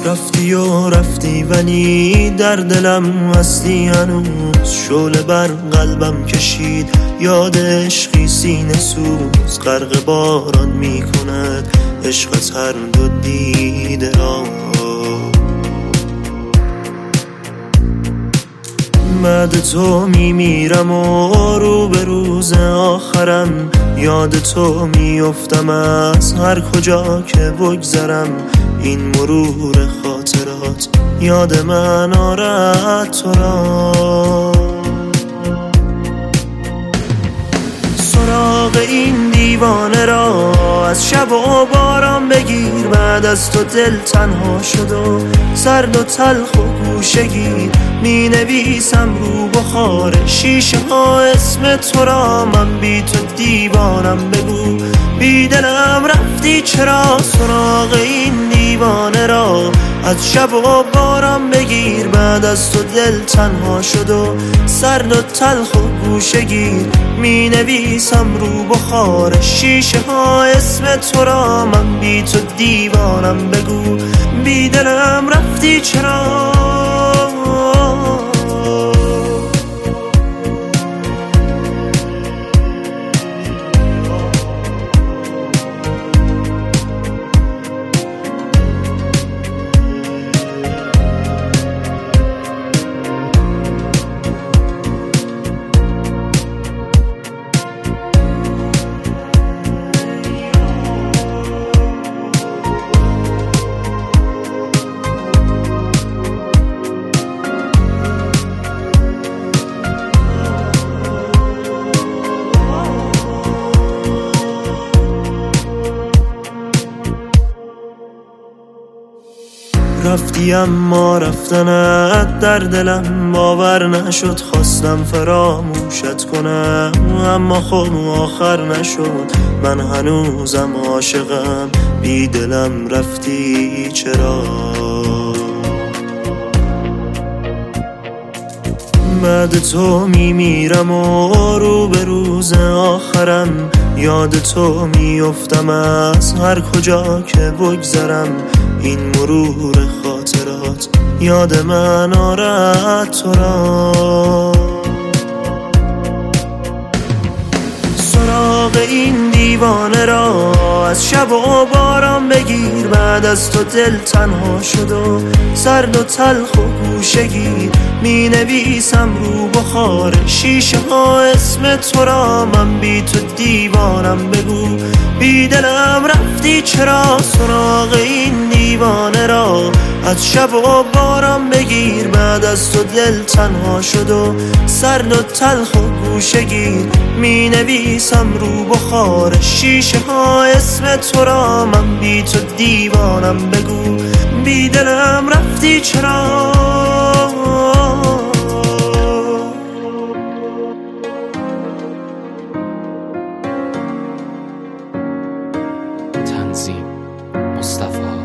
رفتی ولی در دلم هستی هنوز. شعله بر قلبم کشید یاد عشقی سینه سوز. غرق باران می کند عشقت هر دو دیده را. بعد تو میمیرم و رو به روز آخرم. یاد تو میافتم از هر کجا که بگذرم. این مرور خاطرات یاد من آرد تو را. سراغ این دیوانه را از شب و باران بگیر. بعد از تو دل تنها شد و سرد و تلخ و گوشگیر. می نویسم رو بخار شیشه ها اسم تو را. من بی تو دیوانم، بگو بی دلم رفتی چرا. سراغ این دیوانه را از شب و باران بگیر. بعد از تو دل تنها شد و سرد و تلخ و گوشگیر. می نویسم رو بخار شیشه ها اسم تو را. من بی تو دیوانم، بگو بی دلم رفتی چرا. رفتی اما رفتنت در دلم باور نشد. خواستم فراموشت کنم اما خب آخر نشد. من هنوزم عاشقم، بی دلم رفتی چرا. بعد تو میمیرم و رو به روز آخرم. یاد تو میافتم از هر کجا که بگذرم. این مرور خاطرات یاد من آرد تو را. سراغ این دیوانه را از شب و باران بگیر. بعد از تو دل تنها شد و سرد و تلخ و گوشگیر. می نویسم رو بخار شیشه ها اسم تو را. من بی تو دیوانم، بگو بی دلم رفتی چرا. سراغ این دیوانه را از شب و باران بگیر. بعد از تو دل تنها شد و سرد و تلخ و گوشگیر. می نویسم رو بخار شیشه ها اسم تو را. من بی تو دیوانم، بگو بی دلم رفتی چرا. تنظیم مصطفی